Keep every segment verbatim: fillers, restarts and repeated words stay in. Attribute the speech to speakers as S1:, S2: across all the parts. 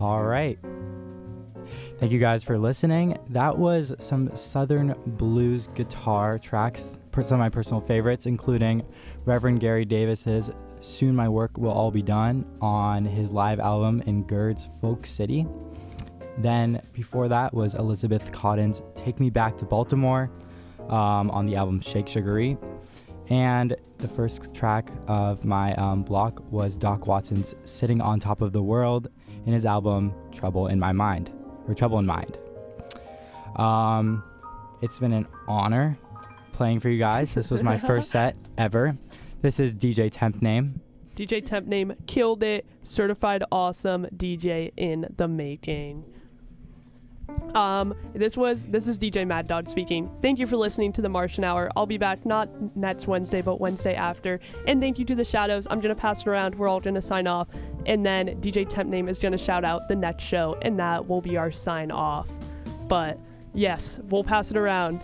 S1: All right. Thank you guys for listening. That was some Southern blues guitar tracks, some of my personal favorites, including Reverend Gary Davis's Soon My Work Will All Be Done on his live album in Gerd's Folk City. Then before that was Elizabeth Cotton's Take Me Back to Baltimore um, on the album Shake Sugaree. And the first track of my um, block was Doc Watson's Sitting on Top of the World in his album Trouble in My Mind, or Trouble in Mind. Um, it's been an honor playing for you guys. This was my first set ever. This is D J Temp Name.
S2: D J Temp Name killed it. Certified awesome D J in the making. Um, this was this is D J Mad Dog speaking. Thank you for listening to the Martian Hour. I'll be back not next Wednesday, but Wednesday after. And thank you to the Shadows. I'm gonna pass it around. We're all gonna sign off, and then D J Temp Name is gonna shout out the next show, and that will be our sign off. But yes, we'll pass it around.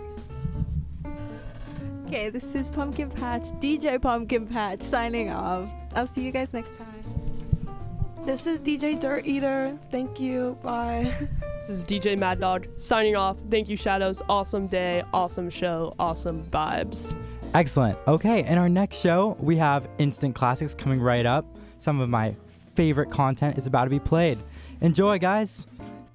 S3: Okay, this is Pumpkin Patch, D J Pumpkin Patch, signing off. I'll see you guys next time.
S4: This is D J Dirt Eater. Thank you. Bye.
S2: This is D J Mad Dog signing off. Thank you, Shadows. Awesome day, awesome show, awesome vibes.
S1: Excellent. Okay, in our next show, we have Instant Classics coming right up. Some of my favorite content is about to be played. Enjoy, guys.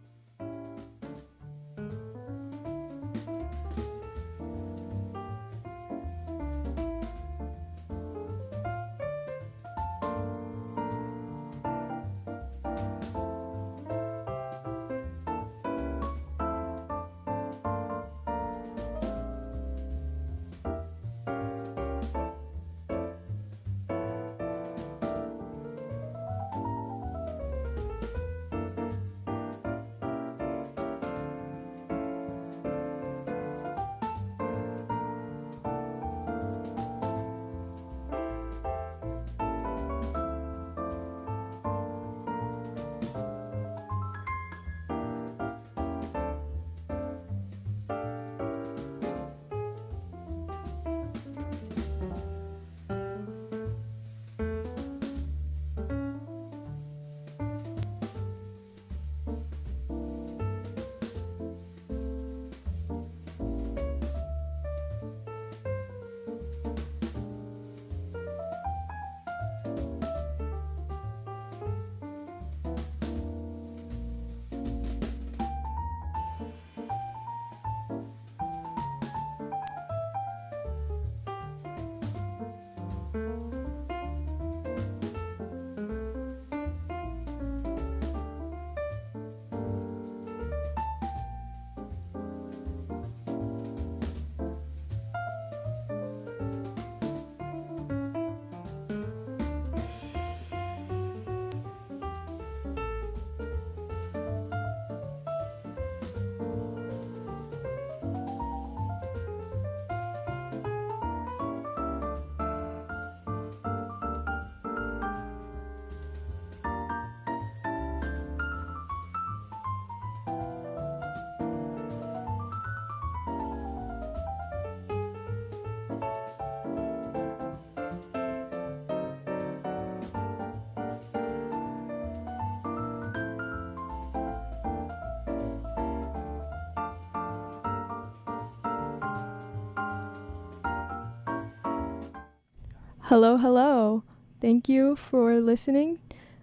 S5: Hello, hello. Thank you for listening.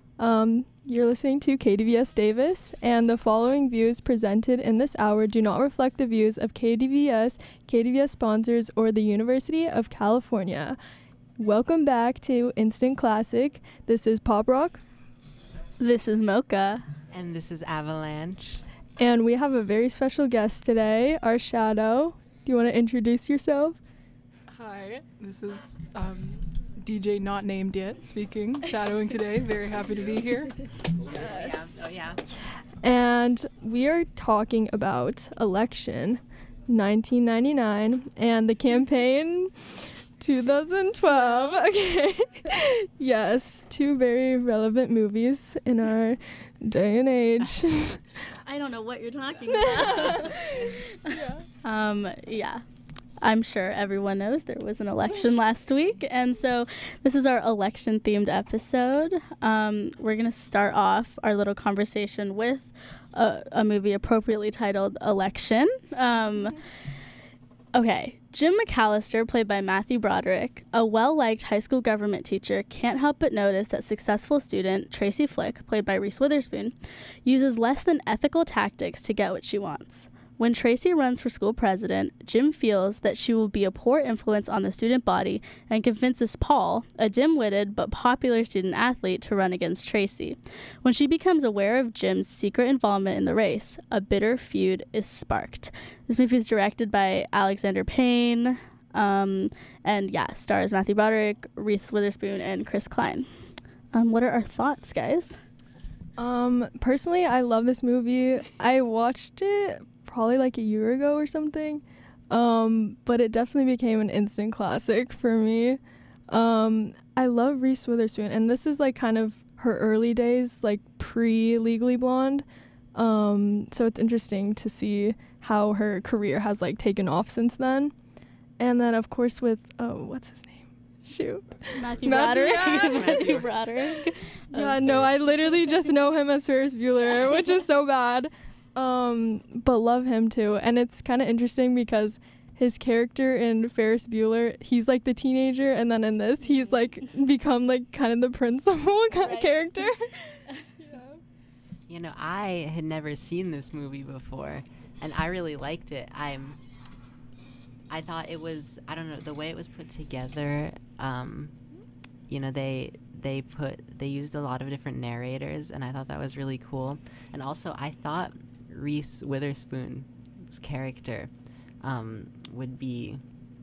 S5: Um, you're listening to K D V S Davis, and the following views presented in this hour do not reflect the views of K D V S, K D V S sponsors, or the University of California. Welcome back to Instant Classic. This is Pop Rock.
S6: This is Mocha.
S7: And this is Avalanche.
S5: And we have a very special guest today, our Shadow. Do you want to introduce yourself?
S4: Hi, this is um, D J Not Named Yet speaking, shadowing today. Very happy to be here.
S5: Yes.
S7: Oh, yeah.
S5: And we are talking about election nineteen ninety-nine and the campaign twenty twelve. Okay. Yes, two very relevant movies in our day and age.
S6: I don't know what you're talking about.
S5: Yeah.
S6: Um, yeah. I'm sure everyone knows there was an election last week, and so this is our election-themed episode. Um, we're going to start off our little conversation with a, a movie appropriately titled Election. Um, okay, Jim McAllister, played by Matthew Broderick, a well-liked high school government teacher, can't help but notice that successful student Tracy Flick, played by Reese Witherspoon, uses less than ethical tactics to get what she wants. When Tracy runs for school president, Jim feels that she will be a poor influence on the student body and convinces Paul, a dim-witted but popular student athlete, to run against Tracy. When she becomes aware of Jim's secret involvement in the race, a bitter feud is sparked. This movie is directed by Alexander Payne, um, and yeah, stars Matthew Broderick, Reese Witherspoon, and Chris Klein. Um, what are our thoughts, guys?
S5: Um, personally, I love this movie. I watched it probably like a year ago or something, um, but it definitely became an instant classic for me. Um, I love Reese Witherspoon, and this is like kind of her early days, like pre-Legally Blonde. Um, so it's interesting to see how her career has like taken off since then. And then of course with, oh, what's his name? Shoot.
S6: Matthew
S5: Matthew-
S6: Broderick. Matthew Broderick.
S5: Yeah, no, I literally just know him as Ferris Bueller, which is so bad. Um, but love him too. And it's kind of interesting because his character in Ferris Bueller, he's like the teenager, and then in this, he's like become like kind of the principal kind
S6: Right.
S5: of character.
S7: You know, I had never seen this movie before, and I really liked it. I'm. I thought it was. I don't know the way it was put together. Um, you know, they they put they used a lot of different narrators, and I thought that was really cool. And also, I thought Reese Witherspoon's character um, would be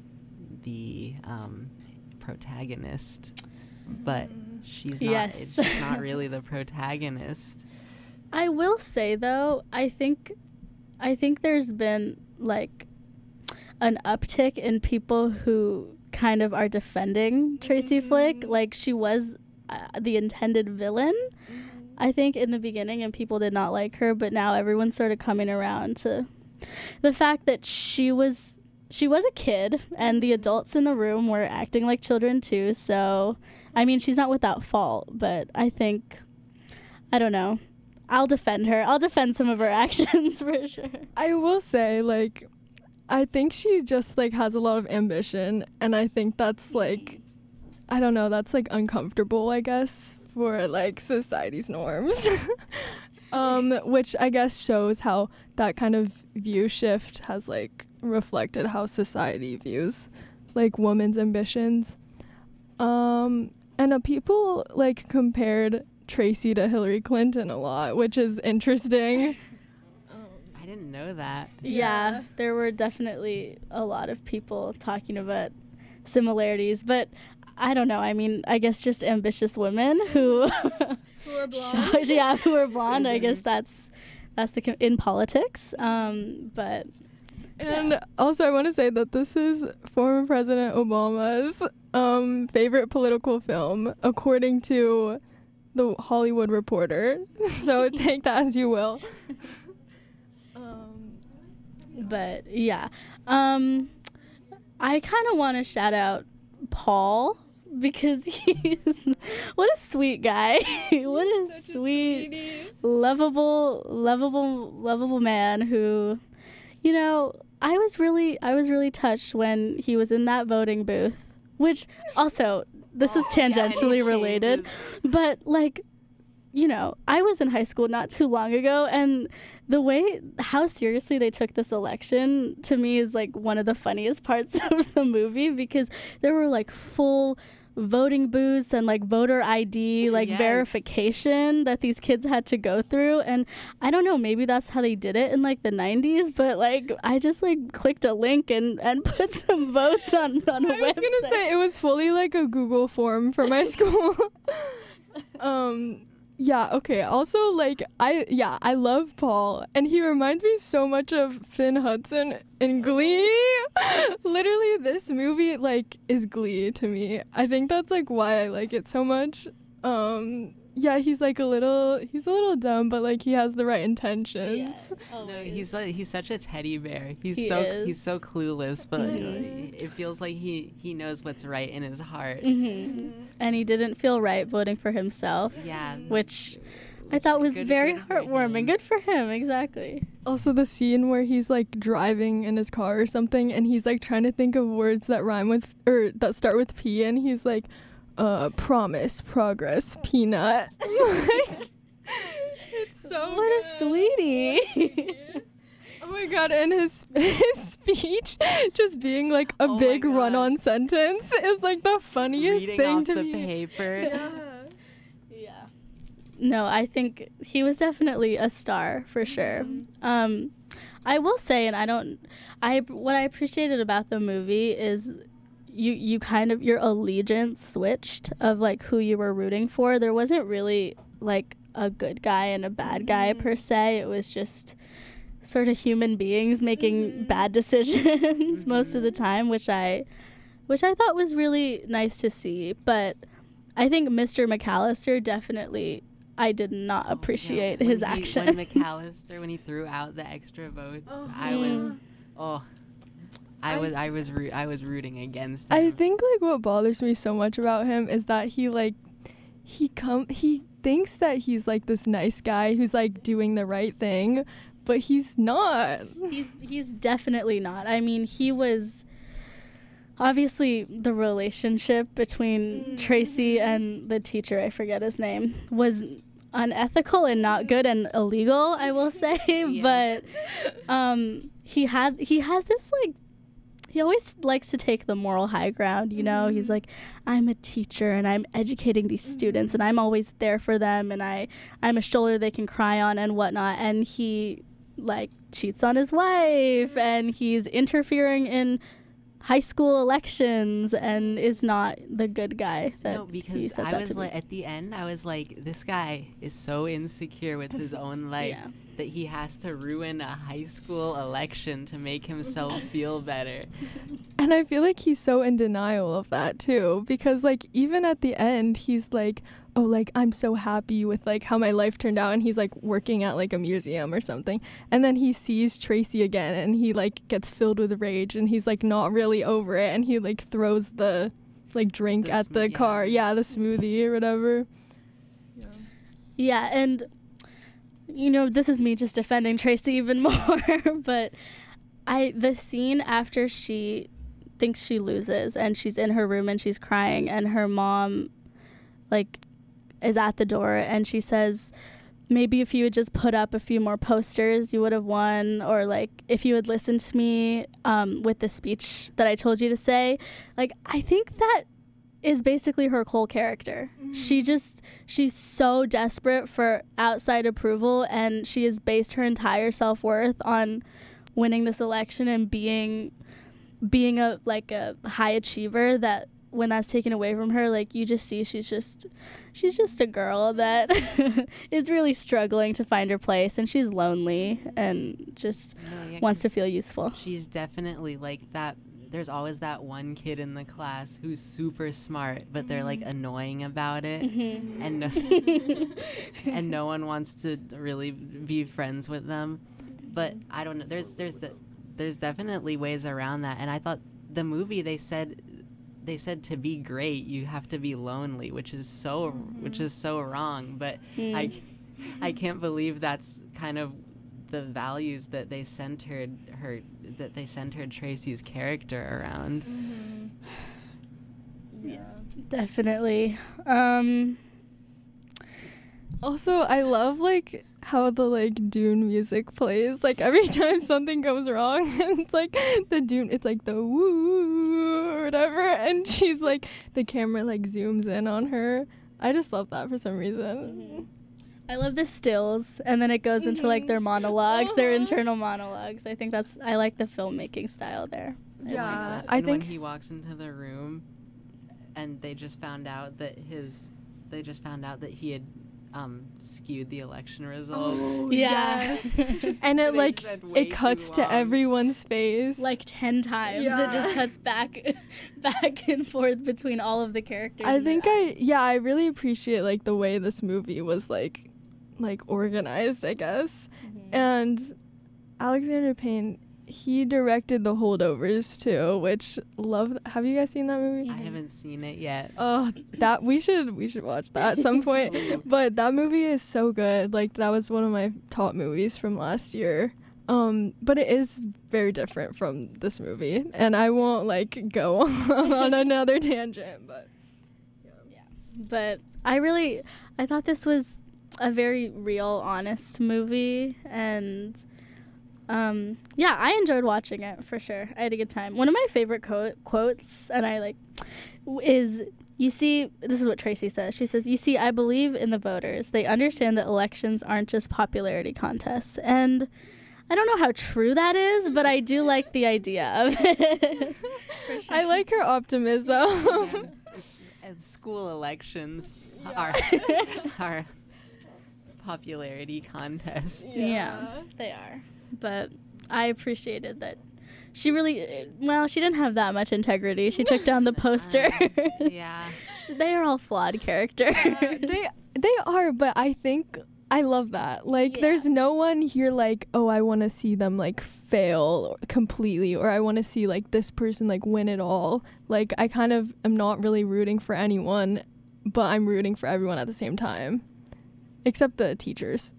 S7: the um, protagonist, but she's not.
S6: Yes.
S7: It's just not really the protagonist.
S6: I will say though, I think I think there's been like an uptick in people who kind of are defending Tracy
S5: Mm-hmm.
S6: Flick. Like she was uh, the intended villain, I think, in the beginning, and people did not like her, but now everyone's sort of coming around to the fact that she was she was a kid and the adults in the room were acting like children too. So, I mean, she's not without fault, but I think I don't know. I'll defend her. I'll defend some of her actions for sure.
S5: I will say, like, I think she just like has a lot of ambition, and I think that's like, I don't know, that's like uncomfortable, I guess, for like society's norms. um, which I guess shows how that kind of view shift has like reflected how society views like women's ambitions. Um, and uh, people like compared Tracy to Hillary Clinton a lot, which is interesting.
S7: I didn't know that.
S6: Yeah.
S5: Yeah.
S6: There were definitely a lot of people talking about similarities, but I don't know. I mean, I guess just ambitious women who
S5: Who are
S6: show- yeah, who are blonde. I guess that's that's the com- in politics. Um, but
S5: And also, I want to say that this is former President Obama's um, favorite political film, according to the Hollywood Reporter. So take that as you will. Um,
S6: but yeah, um, I kind of want to shout out Paul because he's what a sweet guy. What a sweet, lovable, lovable, lovable man who, you know, I was really, I was really touched when he was in that voting booth, which also, this is tangentially related, but like, you know, I was in high school not too long ago, and the way, how seriously they took this election to me is like one of the funniest parts of the movie, because there were like full voting booths and like voter I D, like
S7: Yes.
S6: verification that these kids had to go through. And I don't know, maybe that's how they did it in like the nineties, but like I just like clicked a link and, and put some votes on, on a
S5: I was
S6: website.
S5: gonna say it was fully like a Google form for my school. um, yeah. Okay. Also, like I, yeah, I love Paul, and he reminds me so much of Finn Hudson in Glee. Literally, this movie like is Glee to me. I think that's like why I like it so much. um yeah, he's like a little he's a little dumb, but like he has the right intentions.
S7: No, he's like, he's such a teddy bear. He's
S6: He
S7: so
S6: is.
S7: he's so clueless, but
S6: Mhm.
S7: it feels like he he knows what's right in his heart.
S6: hmm And he didn't feel right voting for himself.
S7: Yeah.
S6: Which I thought was
S7: Good-
S6: very
S7: good for
S6: heartwarming.
S7: him.
S6: Good for him, exactly.
S5: Also the scene where he's like driving in his car or something and he's like trying to think of words that rhyme with or that start with P and he's like uh promise, progress, peanut. Like it's so
S6: What a
S5: good.
S6: sweetie.
S5: Oh my god, and his his speech just being like a
S7: Oh my
S5: big
S7: God.
S5: run-on sentence is like the funniest
S7: Reading
S5: thing
S7: off
S5: to
S7: the
S5: me.
S7: paper.
S6: Yeah. No, I think he was definitely a star for sure. Um, I will say, and I don't, I what I appreciated about the movie is you you kind of your allegiance switched of like who you were rooting for. There wasn't really like a good guy and a bad guy per se. It was just sort of human beings making bad decisions most of the time, which I which I thought was really nice to see. But I think Mister McAllister definitely I did not
S7: Yeah,
S6: appreciate
S7: when
S6: his
S7: he-
S6: actions.
S7: When McAllister, when he threw out the extra votes, I was, oh, I,
S5: I-
S7: was, I was, roo- I was rooting against him.
S5: I think like what bothers me so much about him is that he like he come he thinks that he's like this nice guy who's like doing the right thing, but he's not.
S6: he's he's definitely not. I mean, he was obviously the relationship between Tracy and the teacher, I forget his name, was unethical and not good and illegal, I will say.
S7: Yes.
S6: But um he had he has this like he always likes to take the moral high ground, you know. He's like, I'm a teacher and I'm educating these students and I'm always there for them and I I'm a shoulder they can cry on and whatnot. And he like cheats on his wife and he's interfering in high school elections and is not the good guy that
S7: no,
S6: he
S7: because
S6: sets
S7: I
S6: out
S7: was
S6: to
S7: like,
S6: be.
S7: at the end, I was like, this guy is so insecure with his own life
S6: Yeah.
S7: that he has to ruin a high school election to make himself feel better.
S5: And I feel like he's so in denial of that too, because like even at the end he's like, oh, like I'm so happy with like how my life turned out, and he's like working at like a museum or something, and then he sees Tracy again and he like gets filled with rage and he's like not really over it and he like throws the like drink
S7: The
S5: at
S7: smo-
S5: the
S7: yeah.
S5: car, yeah, the smoothie or whatever.
S6: Yeah, and you know, this is me just defending Tracy even more, but I the scene after she thinks she loses and she's in her room and she's crying and her mom like is at the door and she says, maybe if you had just put up a few more posters you would have won, or like if you had listened to me um, with the speech that I told you to say. Like I think that is basically her whole character. She just she's so desperate for outside approval and she has based her entire self-worth on winning this election and being being a like a high achiever, that when that's taken away from her, like you just see she's just she's just a girl that is really struggling to find her place and she's lonely and just
S7: No, yeah,
S6: wants to
S7: 'cause
S6: feel useful.
S7: She's definitely like that. There's always that one kid in the class who's super smart, but they're like annoying about it,
S6: Mhm.
S7: and no, and no one wants to really be friends with them. But I don't know. There's there's the there's definitely ways around that. And I thought the movie they said they said to be great you have to be lonely, which is so which is so wrong. But
S6: Mm.
S7: I I can't believe that's kind of the values that they centered her that they centered Tracy's character around.
S6: Definitely. Um
S5: Also, I love like how the like Dune music plays. Like every time something goes wrong, and it's like the Dune. It's like the woo or whatever, and she's like the camera like zooms in on her. I just love that for some reason.
S6: I love the stills, and then it goes into like their monologues, their
S5: Uh-huh.
S6: internal monologues. I think that's I like the filmmaking style there. I
S5: Yeah.
S6: like that.
S5: I
S7: and
S5: think-
S7: when he walks into the room and they just found out that his they just found out that he had um, skewed the election result.
S5: Oh,
S6: Yeah.
S7: Just-
S5: And it
S7: they
S5: like
S7: said way
S5: it cuts
S7: too
S5: to
S7: long.
S5: everyone's face.
S6: Like ten times. It
S5: Yeah.
S6: just cuts back back and forth between all of the characters.
S5: I
S6: and their
S5: think I yeah, I really appreciate like the way this movie was like like organized, I guess.
S6: Mhm.
S5: And Alexander Payne, he directed The Holdovers too, which love. Have you guys seen that movie?
S7: I haven't seen it yet.
S5: Oh, that we should we should watch that at some point. But that movie is so good. Like that was one of my top movies from last year. Um, but it is very different from this movie, and I won't like go on another tangent. But
S6: But I really, I thought this was a very real, honest movie, and um, yeah, I enjoyed watching it for sure. I had a good time. One of my favorite co- quotes, and I like, w- is you see, this is what Tracy says. She says, "You see, I believe in the voters. They understand that elections aren't just popularity contests," and I don't know how true that is, but I do like the idea of it.
S5: I like her optimism.
S7: And school elections are are popularity contests.
S6: Yeah, they are. But I appreciated that she really, well, she didn't have that much integrity. She took down the poster.
S7: Yeah.
S6: They are all flawed characters.
S5: they they are, but I think I love that. Like,
S6: Yeah.
S5: there's no one here like, oh, I want to see them like fail completely, or I want to see like this person like win it all. Like, I kind of am not really rooting for anyone, but I'm rooting for everyone at the same time, except the teachers.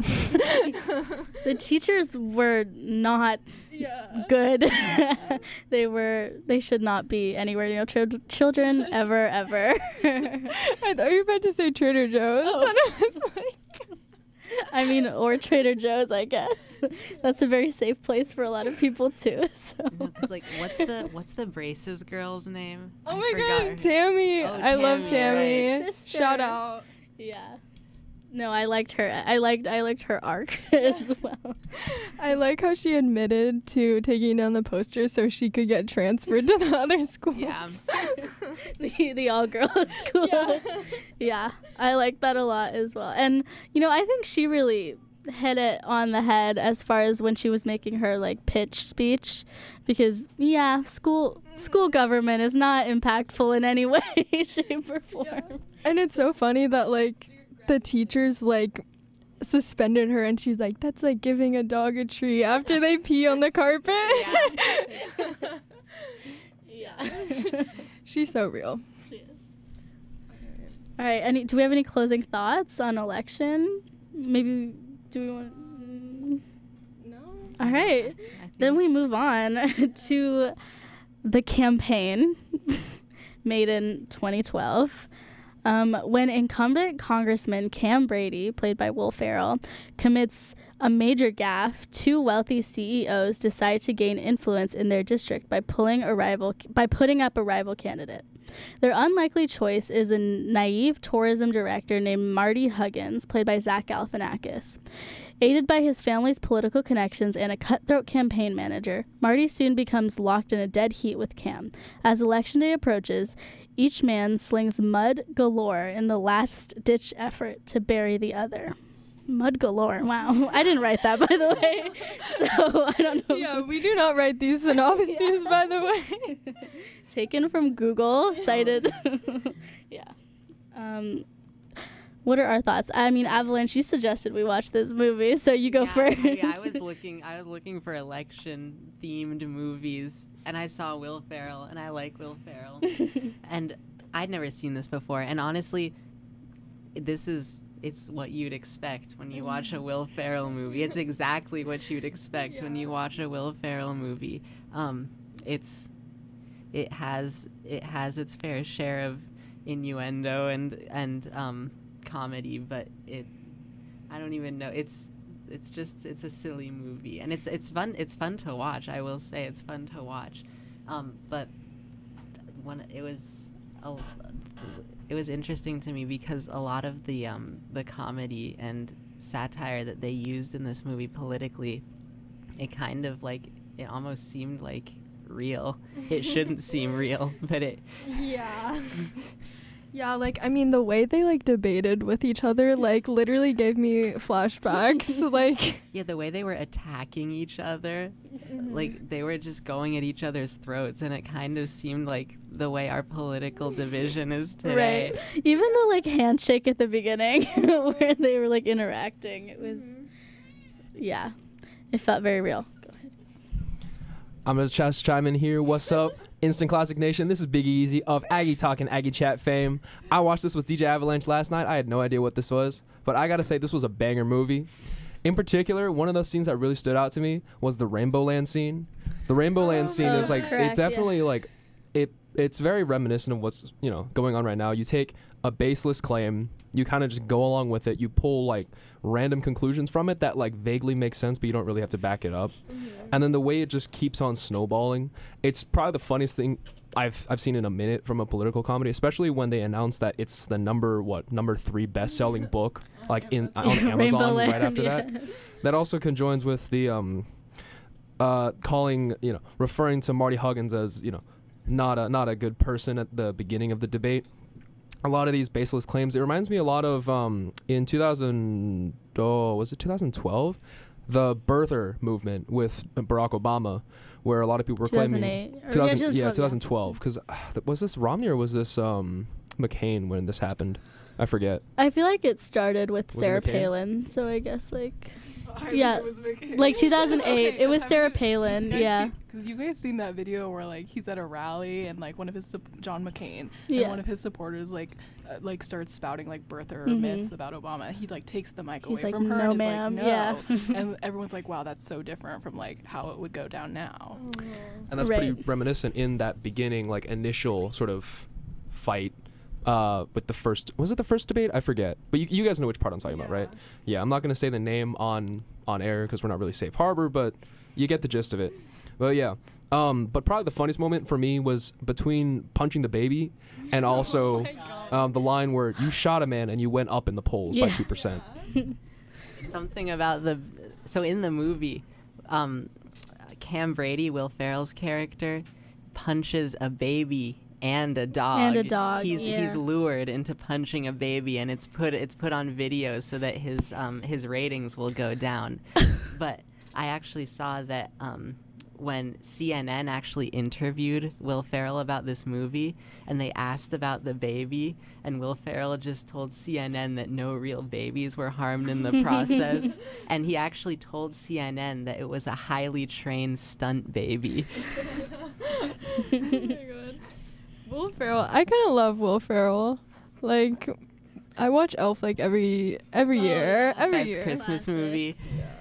S6: The teachers were not good. They were, they should not be anywhere near chil- children ever, ever.
S5: I thought you were about to say Trader Joe's.
S6: Oh.
S5: And I was like,
S6: I mean, or Trader Joe's, I guess. That's a very safe place for a lot of people too. So.
S7: No, 'cause, like, what's the what's the braces girl's name?
S5: oh
S7: I
S5: my
S7: forgot her-
S5: god, Tammy!
S7: Oh,
S5: I love
S7: Tammy,
S5: Tammy.
S6: right. Sister.
S5: Shout out.
S6: Yeah. No, I liked her. I liked I liked her arc as well.
S5: I like how she admitted to taking down the poster so she could get transferred to the other school.
S7: Yeah.
S6: the the all girls school.
S5: Yeah.
S6: Yeah, I like that a lot as well. And you know, I think she really hit it on the head as far as when she was making her like pitch speech, because yeah, school school government is not impactful in any way, shape, or form.
S5: And it's so funny that like the teachers like suspended her and she's like, that's like giving a dog a treat after they pee on the carpet.
S6: Yeah.
S5: She's so real.
S6: She is. All right. Any? Do we have any closing thoughts on election? Maybe. Do we want?
S5: No.
S6: All right.
S7: I think
S6: Then we move on to the campaign made in twenty twelve. Um, when incumbent Congressman Cam Brady, played by Will Ferrell, commits a major gaffe, two wealthy C E Os decide to gain influence in their district by pulling a rival by putting up a rival candidate. Their unlikely choice is a naive tourism director named Marty Huggins, played by Zach Galifianakis. Aided by his family's political connections and a cutthroat campaign manager, Marty soon becomes locked in a dead heat with Cam. As election day approaches, each man slings mud galore in the last-ditch effort to bury the other. Mud galore. Wow. I didn't write that, by the way. So I don't know.
S5: Yeah, we do not write these synopses,
S6: Yeah.
S5: by the way.
S6: Taken from Google, cited. Yeah. Um, what are our thoughts? I mean, Avalanche, you suggested we watch this movie, so you go
S7: yeah,
S6: first.
S7: Yeah, I was looking. I was looking for election-themed movies, and I saw Will Ferrell, and I like Will Ferrell, and I'd never seen this before. And honestly, this is it's what you'd expect when you watch a Will Ferrell movie. It's exactly what you'd expect when you watch a Will Ferrell movie. Um, it's it has it has its fair share of innuendo and and um. comedy, but it I don't even know it's it's just it's a silly movie, and it's it's fun it's fun to watch. I will say it's fun to watch, um but when it was a, it was interesting to me because a lot of the um the comedy and satire that they used in this movie politically, it kind of like it almost seemed like real. It shouldn't seem real, but it
S5: Yeah. Yeah, like I mean the way they like debated with each other like literally gave me flashbacks. Like
S7: Yeah, the way they were attacking each other, like they were just going at each other's throats, and it kind of seemed like the way our political division is today.
S6: Right. Even the like handshake at the beginning where they were like interacting, it was, yeah, it felt very real. Go ahead.
S8: I'm gonna just chime in here. What's up, Instant Classic Nation? This is Big Easy of Aggie Talk and Aggie Chat fame. I watched this with D J Avalanche last night. I had no idea what this was, but I gotta say this was a banger movie. In particular, one of those scenes that really stood out to me was the Rainbow Land scene. The Rainbow Land scene
S6: oh,
S8: is like
S6: correct,
S8: it definitely
S6: yeah.
S8: like it. It's very reminiscent of what's you know going on right now. You take a baseless claim, you kind of just go along with it. You pull like random conclusions from it that like vaguely make sense, but you don't really have to back it up. Mm-hmm. And then the way it just keeps on snowballing, it's probably the funniest thing I've I've seen in a minute from a political comedy, especially when they announced that it's the number what number three best-selling book like in on Amazon
S6: Rainbow
S8: right
S6: Land,
S8: after
S6: yeah.
S8: that. That also conjoins with the um uh calling you know referring to Marty Huggins as you know not a not a good person at the beginning of the debate. A lot of these baseless claims. It reminds me a lot of um in two thousand oh was it two thousand twelve, the birther movement with Barack Obama, where a lot of people were claiming
S6: two thousand eight.
S8: yeah twenty twelve because uh, was this Romney or was this um McCain when this happened? I forget.
S6: I feel like it started with
S8: Was it
S6: Sarah
S8: McCain?
S6: Palin, so I guess like
S4: I
S6: Yeah,
S4: think it was McCain.
S6: like two thousand eight.
S4: Okay,
S6: It was
S4: have
S6: Sarah
S4: you-
S6: Palin,
S4: you guys
S6: yeah.
S4: seen- Cause you guys seen that video where like he's at a rally and like one of his sup- John McCain
S6: Yeah.
S4: and one of his supporters like uh, like starts spouting like birther
S6: Mhm.
S4: myths about Obama. He like takes the mic
S6: He's
S4: away
S6: like,
S4: from her
S6: "No,
S4: and is
S6: ma'am,"
S4: like no,
S6: yeah.
S4: and everyone's like, wow, that's so different from like how it would go down now.
S8: And that's
S6: Right.
S8: pretty reminiscent in that beginning, like initial sort of fight uh, with the first. Was it the first debate? I forget. But you, you guys know which part I'm talking about, right? Yeah. I'm not gonna say the name on on air because we're not really safe harbor, but you get the gist of it. But yeah. Um, but probably the funniest moment for me was between punching the baby and also um, the line where you shot a man and you went up in the polls by
S6: Yeah.
S8: two percent.
S7: Something about the so in the movie, um, Cam Brady, Will Ferrell's character, punches a baby and a dog.
S6: And a dog,
S7: He's
S6: yeah.
S7: he's lured into punching a baby, and it's put it's put on video so that his um his ratings will go down. But I actually saw that um. when C N N actually interviewed Will Ferrell about this movie, and they asked about the baby, and Will Ferrell just told C N N that no real babies were harmed in the process, and he actually told C N N that it was a highly trained stunt baby.
S5: Oh my god. Will Ferrell. I kind of love Will Ferrell. Like, I watch Elf like every every
S6: Oh,
S5: year.
S6: yeah.
S5: Every
S7: Best
S5: year.
S7: Christmas
S6: Classic.
S7: movie.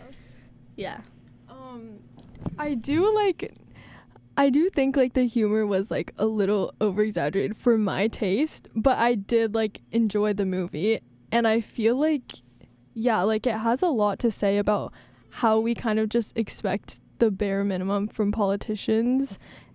S6: Yeah.
S5: Um, I do like. I do think like the humor was like a little over exaggerated for my taste, but I did like enjoy the movie, and I feel like, yeah, like it has a lot to say about how we kind of just expect the bare minimum from politicians.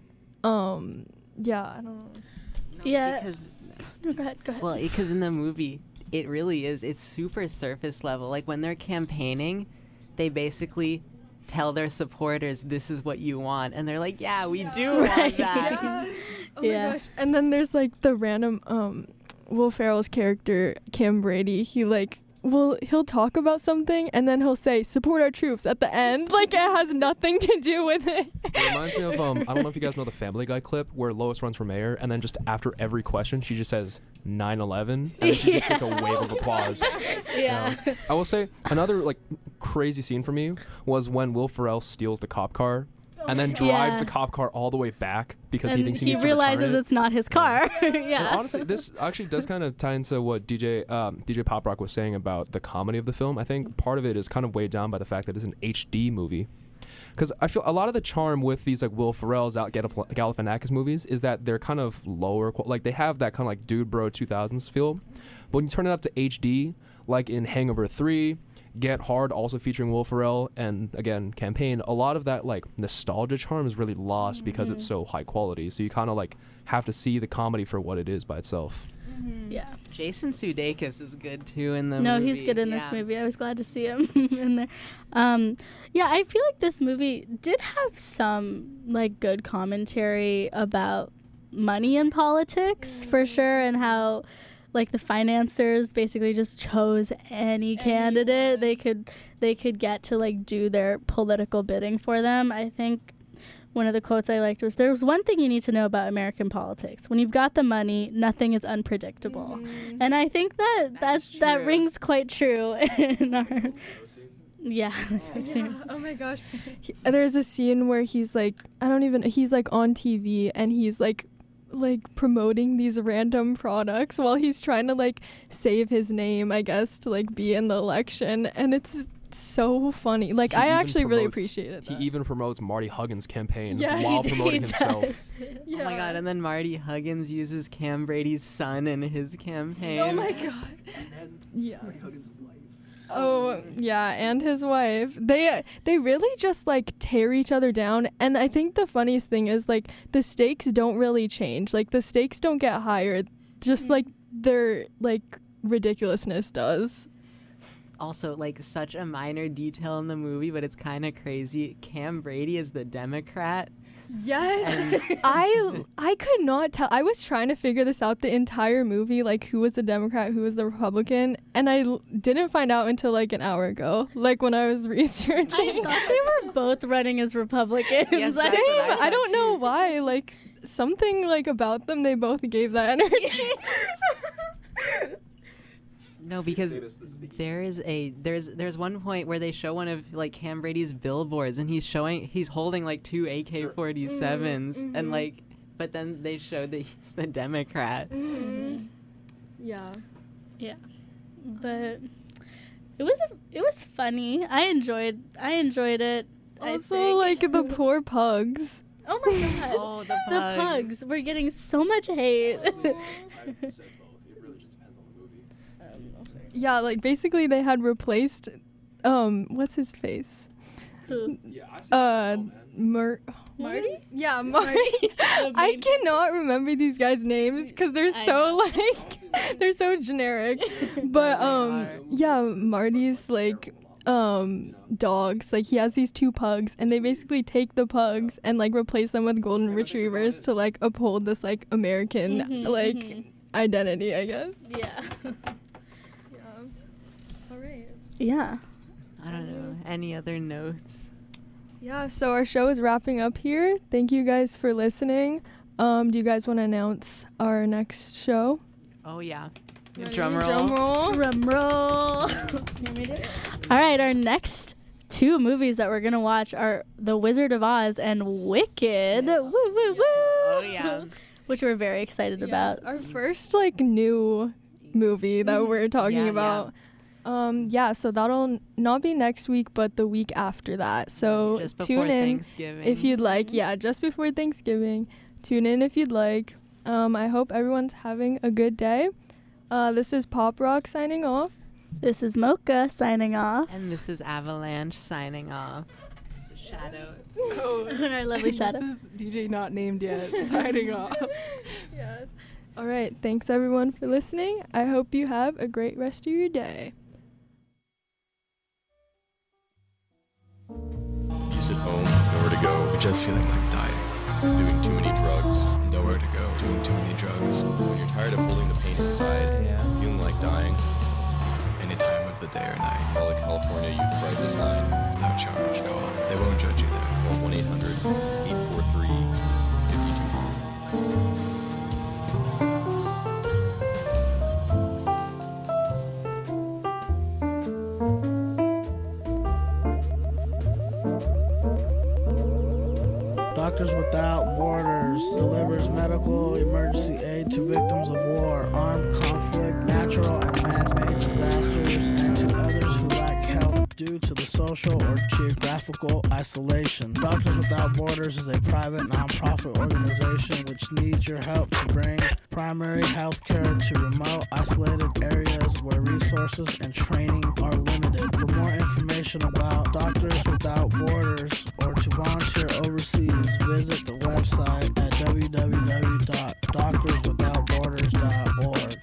S5: Um, yeah, I don't know.
S7: No,
S6: Yeah.
S7: Because
S6: No, go ahead. Go ahead.
S7: Well, because in the movie, it really is. It's super surface level. Like when they're campaigning, they basically tell their supporters, "This is what you want," and they're like, "Yeah, we do
S6: Right.
S7: want that."
S5: Yeah. Oh
S6: Yeah.
S5: my gosh. And then there's like the random um Will Ferrell's character, Cam Brady, he like will he'll talk about something and then he'll say support our troops at the end. Like it has nothing to do with it.
S8: It reminds me of um I don't know if you guys know the Family Guy clip where Lois runs for mayor and then just after every question she just says nine eleven and then she just gets a wave of applause.
S6: yeah.
S8: You know? I will say another like crazy scene for me was when Will Ferrell steals the cop car and then drives
S6: Yeah.
S8: the cop car all the way back because
S6: and
S8: he thinks he,
S6: he
S8: needs
S6: realizes
S8: to return it.
S6: it's not his car. yeah.
S8: And honestly, this actually does kind of tie into what D J um, D J Pop Rock was saying about the comedy of the film. I think part of it is kind of weighed down by the fact that it's an H D movie. Because I feel a lot of the charm with these like Will Ferrell's out Galif- Galifianakis movies is that they're kind of lower, qual- like they have that kind of like dude bro two thousands feel. But when you turn it up to H D, like in Hangover three, Get Hard, also featuring Will Ferrell, and again Campaign, a lot of that like nostalgia charm is really lost because it's so high quality. So you kind of like have to see the comedy for what it is by itself.
S6: Yeah.
S7: Jason Sudeikis is good too in the
S6: No,
S7: movie.
S6: he's good in this
S7: Yeah.
S6: movie. I was glad to see him in there. Um, yeah, I feel like this movie did have some like good commentary about money in politics for sure, and how like the financiers basically just chose any candidate they could they could get to like do their political bidding for them. I think one of the quotes I liked was, "There's one thing you need to know about American politics. When you've got the money, nothing is unpredictable."
S3: Mhm.
S6: And I think that
S7: That's
S6: that's, that
S7: true.
S6: rings quite true in our yeah.
S5: Yeah. Oh my gosh. He, there's a scene where he's like, I don't even, he's like on T V and he's like, like promoting these random products while he's trying to like save his name, I guess, to like be in the election. And it's so funny. Like,
S8: He
S5: I
S8: even
S5: actually really
S8: promotes-
S5: appreciated
S8: He
S5: that.
S8: even promotes Marty Huggins' campaign
S5: Yeah,
S8: while
S5: he
S8: promoting
S6: He
S8: himself.
S6: does.
S5: Yeah.
S7: Oh my god, and then Marty Huggins uses Cam Brady's son in his campaign.
S5: Oh my god. Yeah. Oh yeah, and his wife. They they really just like tear each other down, and I think the funniest thing is like the stakes don't really change. Like the stakes don't get higher, just like their like ridiculousness does.
S7: Also, like, such a minor detail in the movie, but it's kind of crazy. Cam Brady is the Democrat.
S5: Yes. I I could not tell. I was trying to figure this out the entire movie, like who was the Democrat, who was the Republican, and I l- didn't find out until like an hour ago, like when I was researching.
S6: I thought they were both running as Republicans.
S7: Yes,
S6: I-
S7: that's
S5: Same.
S7: what I
S5: I don't
S7: thought
S5: know
S7: too.
S5: why. Like s- something like about them, they both gave that energy.
S7: No, because there is a there's there's one point where they show one of like Cam Brady's billboards, and he's showing he's holding like two A K forty-sevens,
S5: Mhm,
S7: and
S5: mhm.
S7: like, but then they showed that he's the Democrat.
S5: Mm-hmm. Yeah.
S6: but it was a, it was funny. I enjoyed I enjoyed it. I
S5: Also,
S6: think.
S5: like the poor pugs.
S6: oh my god,
S7: Oh, the
S6: the
S7: pugs.
S6: pugs. We're getting so much hate.
S5: Yeah, like basically they had replaced, um, what's his face?
S6: Who?
S5: Uh, Mer-
S6: Marty?
S5: Yeah, Marty.
S6: The
S5: I
S6: main-
S5: cannot remember these guys' names because they're
S6: I
S5: so
S6: know.
S5: like they're so generic. But
S7: They
S5: um,
S7: are.
S5: yeah, Marty's like um dogs. Like he has these two pugs, and they basically take the pugs and like replace them with golden retrievers to like uphold this like American
S6: Mhm,
S5: like
S6: mhm.
S5: identity, I guess.
S6: Yeah.
S5: Yeah. All right.
S6: Yeah.
S7: I don't know. Any other notes?
S5: Yeah, so our show is wrapping up here. Thank you guys for listening. Um, do you guys want to announce our next show?
S7: Oh yeah.
S5: Ready?
S7: Drum roll.
S5: Drum roll.
S6: Drum roll. You want me to? All right, our next two movies that we're gonna watch are The Wizard of Oz and Wicked. Woo woo woo.
S7: Oh yeah.
S6: Which we're very excited about.
S5: Yes, our first like new movie that we're talking
S7: Yeah, yeah.
S5: about. Um, yeah, so that'll n- not be next week, but the week after that. So
S7: Just before
S5: tune in
S7: Thanksgiving.
S5: if you'd like. Yeah, just before Thanksgiving. Tune in if you'd like. Um, I hope everyone's having a good day. Uh, this is Pop Rock signing off.
S6: This is Mocha signing off.
S7: And this is Avalanche signing off. Shadow.
S4: Oh,
S6: And our lovely shadow.
S4: This is D J not named yet, signing off.
S5: Yes. All right. Thanks everyone for listening. I hope you have a great rest of your day.
S9: Just at home, nowhere to go, just feeling like dying. Doing too many drugs, nowhere to go, doing too many drugs. When you're tired of holding the pain inside,
S1: Yeah.
S9: feeling like dying, any time of the day or night. Call the California Youth Crisis Line without charge. Call. They won't judge you there. Call one eight hundred, eight four three, five two hundred.
S10: Doctors Without Borders delivers medical emergency aid to victims of war, armed conflict, natural and man-made disasters, and to others who lack help due to the social or geographical isolation. Doctors Without Borders is a private non-profit organization which needs your help to bring primary health care to remote, isolated areas where resources and training are limited. For more information about Doctors Without Borders or to volunteer overseas, visit the website at w w w dot doctors without borders dot org.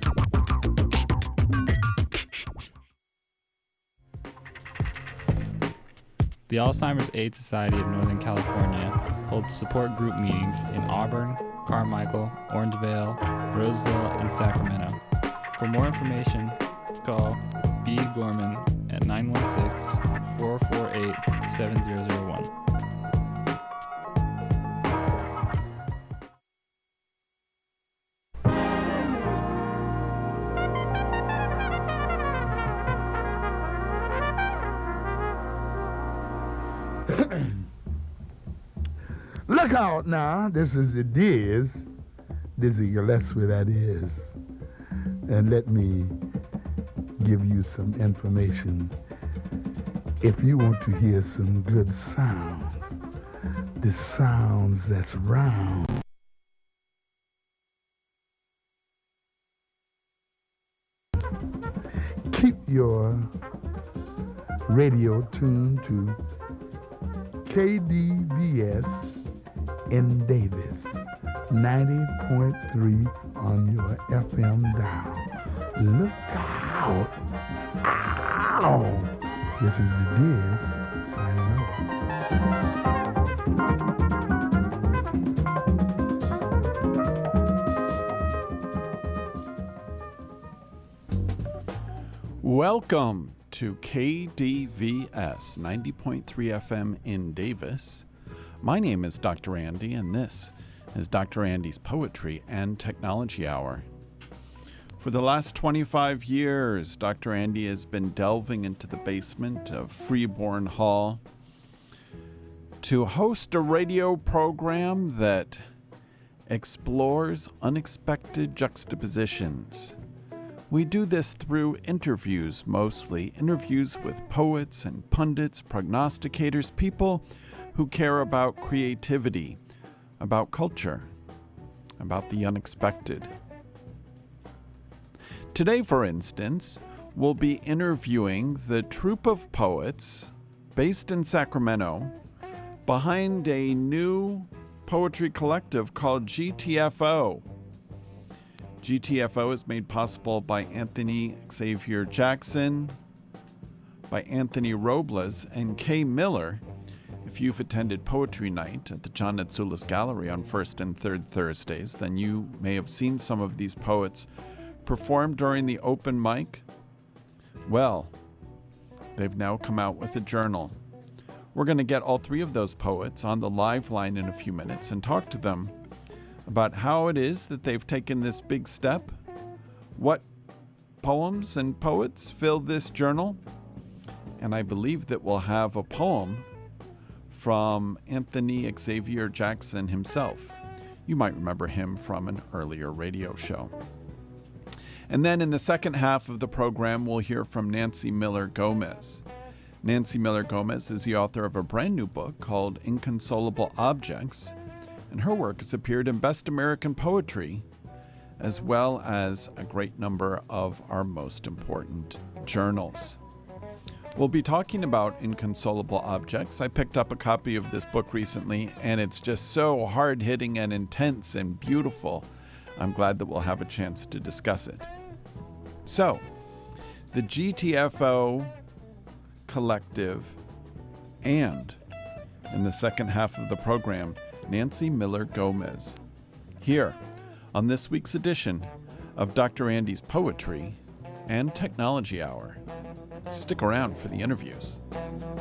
S11: The Alzheimer's AIDS Society of Northern California holds support group meetings in Auburn, Carmichael, Orangevale, Roseville, and Sacramento. For more information, call B. Gorman at nine one six, four four eight, seven zero zero one.
S12: Look out now, this is the Diz, Dizzy Gillespie that is. And let me give you some information. If you want to hear some good sounds, the sounds that's round. Keep your radio tuned to K D V S in Davis, ninety point three on your F M dial. Look out! Ow! This is the Diz signing
S13: off. Welcome to K D V S ninety point three F M in Davis. My name is Doctor Andy, and this is Doctor Andy's Poetry and Technology Hour. For the last twenty-five years, Doctor Andy has been delving into the basement of Freeborn Hall to host a radio program that explores unexpected juxtapositions. We do this through interviews, mostly interviews with poets and pundits, prognosticators, people who care about creativity, about culture, about the unexpected. Today, for instance, we'll be interviewing the troupe of poets based in Sacramento behind a new poetry collective called G T F O. G T F O is made possible by Anthony Xavier Jackson, by Anthony Robles, and Kay Miller. If you've attended Poetry Night at the John Natsoulis Gallery on first and third Thursdays, then you may have seen some of these poets perform during the open mic. Well, they've now come out with a journal. We're going to get all three of those poets on the live line in a few minutes and talk to them about how it is that they've taken this big step, what poems and poets fill this journal, and I believe that we'll have a poem from Anthony Xavier Jackson himself. You might remember him from an earlier radio show. And then in the second half of the program, we'll hear from Nancy Miller Gomez. Nancy Miller Gomez is the author of a brand new book called Inconsolable Objects, and her work has appeared in Best American Poetry, as well as a great number of our most important journals. We'll be talking about Inconsolable Objects. I picked up a copy of this book recently, and it's just so hard-hitting and intense and beautiful. I'm glad that we'll have a chance to discuss it. So, the G T F O Collective, and in the second half of the program, Nancy Miller Gomez, here on this week's edition of Doctor Andy's Poetry and Technology Hour. Stick around for the interviews.